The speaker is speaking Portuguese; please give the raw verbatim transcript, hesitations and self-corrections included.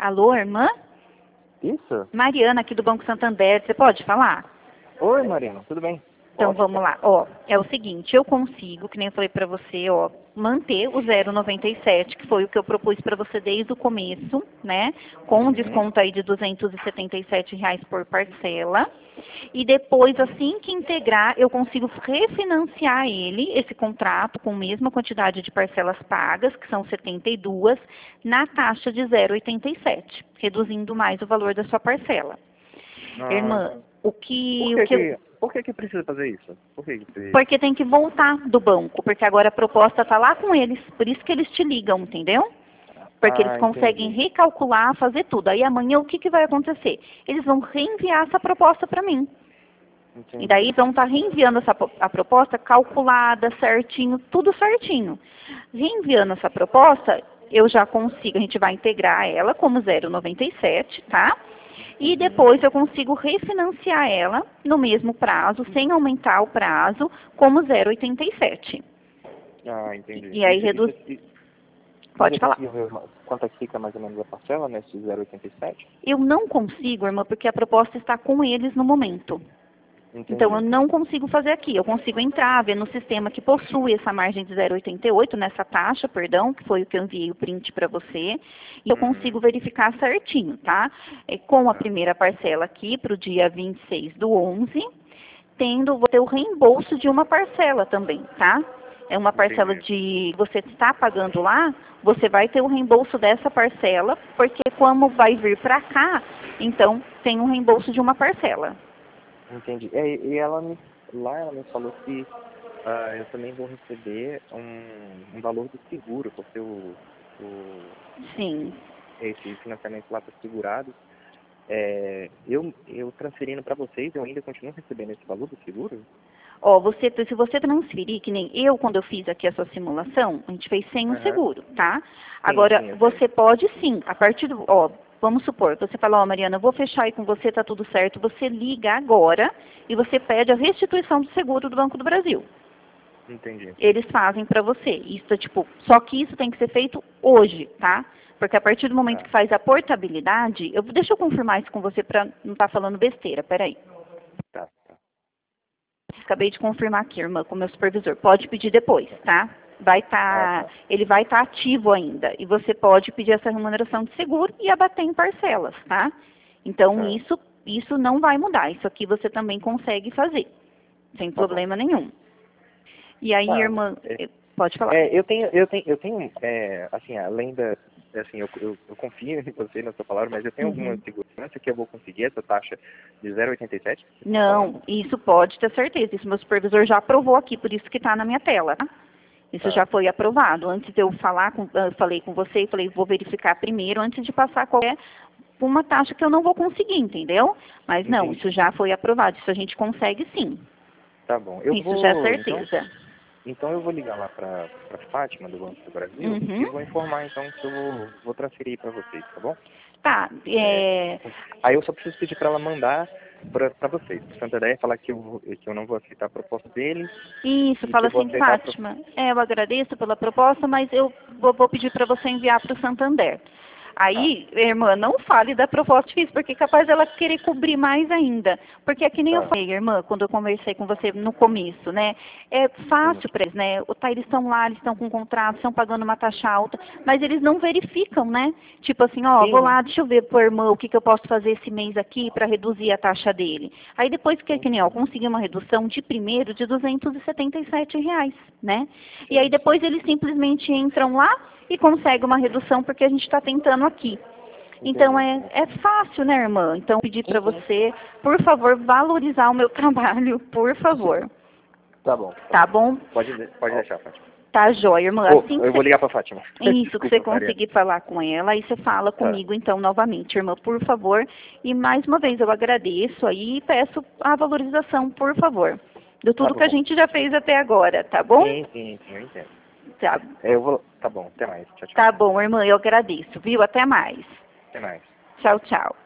Alô, irmã? Isso? Mariana, aqui do Banco Santander, você pode falar? Oi, Marina, tudo bem? Então Posso? vamos lá, ó, é o seguinte, eu consigo, que nem eu falei pra você, ó, manter o zero vírgula noventa e sete, que foi o que eu propus pra você desde o começo, né, com um Uhum. desconto aí de duzentos e setenta e sete reais por parcela, e depois, assim que integrar, eu consigo refinanciar ele, esse contrato, com a mesma quantidade de parcelas pagas, que são setenta e duas, na taxa de zero vírgula oitenta e sete, reduzindo mais o valor da sua parcela. Ah, Irmã, o que, por o que que eu que, por que que precisa fazer isso? Por que que você... porque tem que voltar do banco, porque agora a proposta está lá com eles, por isso que eles te ligam, entendeu? Porque eles Ah, conseguem entendi. recalcular, fazer tudo. Aí amanhã o que, que vai acontecer? Eles vão reenviar essa proposta para mim. E daí Entendi. vão estar tá reenviando essa, a proposta calculada, certinho, tudo certinho. Reenviando essa proposta, eu já consigo, a gente vai integrar ela como zero vírgula noventa e sete, tá? E Uhum. depois eu consigo refinanciar ela no mesmo prazo, sem aumentar o prazo, como zero vírgula oitenta e sete. Ah, entendi. E aí Isso, reduz. isso, isso, Pode você falar. conseguiu ver uma- quanto é que fica mais ou menos a parcela nesse zero vírgula oitenta e sete? Eu não consigo, irmã, porque a proposta está com eles no momento. Então eu Entendi. não consigo fazer aqui. Eu consigo entrar, ver no sistema que possui essa margem de zero vírgula oitenta e oito, nessa taxa, perdão, que foi o que eu enviei o print para você, e eu Uhum. consigo verificar certinho, tá? É, com a Tá. primeira parcela aqui para o dia vinte e seis do onze, tendo, vou ter o reembolso de uma parcela também, tá? É uma parcela Entendi. de você está pagando lá, você vai ter o reembolso dessa parcela, porque como vai vir para cá, então tem um reembolso de uma parcela. Entendi. É, e ela me, lá ela me falou que ah, eu também vou receber um, um valor do seguro, porque o, o, Sim. esse financiamento lá está segurado. É, eu, eu transferindo para vocês, eu ainda continuo recebendo esse valor do seguro? Ó, você, se você transferir, que nem eu, quando eu fiz aqui a sua simulação, a gente fez sem o Aham. seguro, tá? Sim, Agora, sim, eu sei. você pode sim, a partir do, ó, vamos supor, você fala, ó, Mariana, eu vou fechar aí com você, tá tudo certo, você liga agora e você pede a restituição do seguro do Banco do Brasil. Entendi. Eles fazem pra você. Isso é tipo, só que isso tem que ser feito hoje, tá? Porque a partir do momento Tá, que faz a portabilidade, eu, deixa eu confirmar isso com você pra não estar falando besteira, peraí. tá, tá. Acabei de confirmar aqui, irmã, com o meu supervisor. Pode pedir depois, tá? Vai Ah, estar, tá. ele vai estar ativo ainda. E você pode pedir essa remuneração de seguro e abater em parcelas, tá? Então Tá, isso, isso não vai mudar. Isso aqui você também consegue fazer, sem tá bom. problema nenhum. E aí, Tá. irmã, É, eh, pode falar. é, eu tenho, eu tenho, eu tenho, é, assim, além da, assim, eu, eu, eu confio em você na sua palavra, mas eu tenho alguma Uhum. segurança que eu vou conseguir essa taxa de zero vírgula oitenta e sete que você está falando? Não, isso pode ter certeza. Isso meu supervisor já aprovou aqui, por isso que está na minha tela, tá? Isso Tá, já foi aprovado. Antes de eu falar, com, eu falei com você e falei, vou verificar primeiro antes de passar qualquer uma taxa que eu não vou conseguir, entendeu? Mas não, isso entendi. já foi aprovado. Isso a gente consegue sim. Tá bom. Eu Isso já é vou, então, certeza. então eu vou ligar lá para para Fátima do Banco do Brasil Uhum. e vou informar então que eu vou, vou transferir para vocês, tá bom? Tá, É, é, aí eu só preciso pedir para ela mandar para vocês, para Santander, falar que eu, vou- que eu não vou aceitar a proposta deles isso, e que fala eu vou assim, aceitar a proposta. Fátima, é, eu agradeço pela proposta, mas eu vou, vou pedir para você enviar para o Santander. Tá, Aí, irmã, não fale da proposta difícil, porque é capaz dela querer cobrir mais ainda. Porque é que nem eu tá. falei, irmã, quando eu conversei com você no começo, né? É Sim, fácil para eles, né? O, tá, eles estão lá, eles estão com contrato, estão pagando uma taxa alta, mas eles não verificam, né? Tipo assim, ó, vou sim, lá, deixa eu ver pro irmão o que, que eu posso fazer esse mês aqui para reduzir a taxa dele. Aí depois que, sim, que nem, ó, sim, consegui uma redução de primeiro de duzentos e setenta e sete reais, né? E aí sim, sim. depois eles simplesmente entram lá e conseguem uma redução porque a gente está tentando aqui. Então Entendi. é, é fácil, né, irmã? Então pedir Sim, para sim. você, por favor, valorizar o meu trabalho, por favor. Tá bom, tá Tá bom. bom? Pode, pode deixar, Fátima. Tá jóia, irmã. Oh, Assim que eu vou você, ligar pra Fátima. isso, que você Desculpa, Mariana. conseguir falar com ela, aí você fala Tá, comigo então novamente, irmã, por favor. E mais uma vez eu agradeço aí e peço a valorização, por favor, de tá tudo que a bom. gente já fez até agora, tá bom? Sim, sim, sim, eu entendo. Tá, É, eu vou. Tá bom, até mais. Tchau, tchau. tá bom, irmã, eu agradeço, viu? Até mais. Até mais. Tchau, tchau.